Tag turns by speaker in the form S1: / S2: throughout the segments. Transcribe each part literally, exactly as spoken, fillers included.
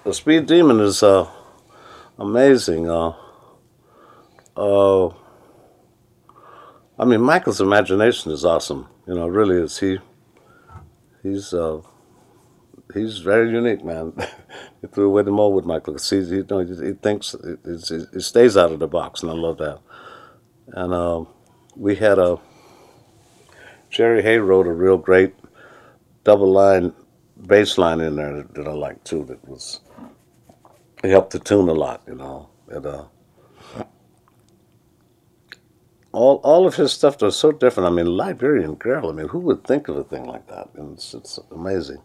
S1: The Speed Demon is uh, amazing. Uh, uh, I mean, Michael's imagination is awesome. You know, really is. He he's uh, he's very unique, man. You threw away the mold with Michael. See, he, you know, he, he thinks he, he stays out of the box, and I love that. And uh, we had a Jerry Hay wrote a real great double line bass line in there that, that I like too. That was it helped the tune a lot, you know. It, uh, all all of his stuff was so different. I mean, Liberian Girl. I mean, who would think of a thing like that? And it's, it's amazing.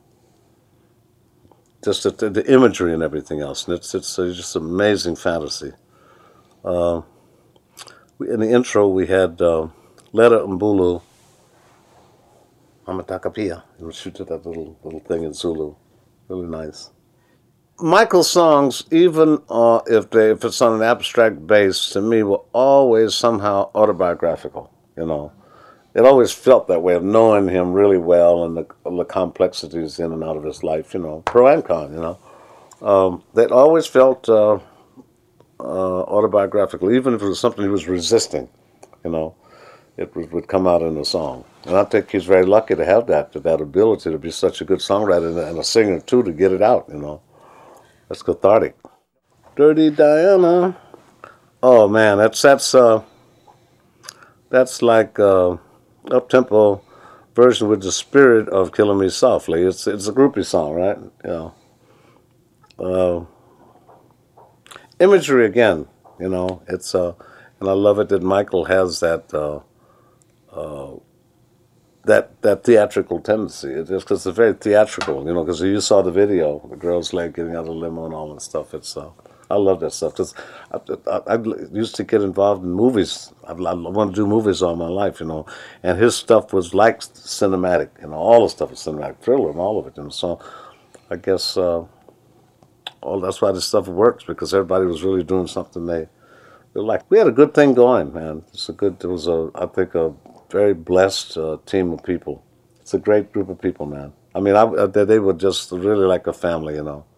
S1: Just the, the imagery and everything else, and it's it's, uh, just amazing fantasy. Uh, in the intro, we had uh, Letta Mbulu Amatakapia. He would shoot that little little thing in Zulu. Really nice. Michael's songs, even uh, if they if it's on an abstract base, to me were always somehow autobiographical. You know, it always felt that way of knowing him really well and the, the complexities in and out of his life. You know, pro and con. You know, um, that always felt uh, uh, autobiographical, even if it was something he was resisting. You know, it would, would come out in the song. And I think he's very lucky to have that, that ability to be such a good songwriter and a, and a singer too, to get it out. You know, that's cathartic. Dirty Diana. Oh man, that's that's uh, that's like uh, up tempo version with the spirit of "Killing Me Softly." It's it's a groupie song, right? Yeah. Uh, imagery again, you know. It's uh, and I love it that Michael has that uh, uh, that that theatrical tendency. It's just because it's very theatrical, you know. Because you saw the video, the girl's leg getting out of the limo and all that stuff. It's uh, I love that stuff. Cause I, I, I used to get involved in movies. I, I want to do movies all my life, you know. And his stuff was like cinematic, you know. All the stuff is cinematic, thriller and all of it. And so I guess uh, all that's why this stuff works, because everybody was really doing something they they like. We had a good thing going, man. It's a good. It was a I think a very blessed uh, team of people. It's a great group of people, man. I mean, I, I, they were just really like a family, you know.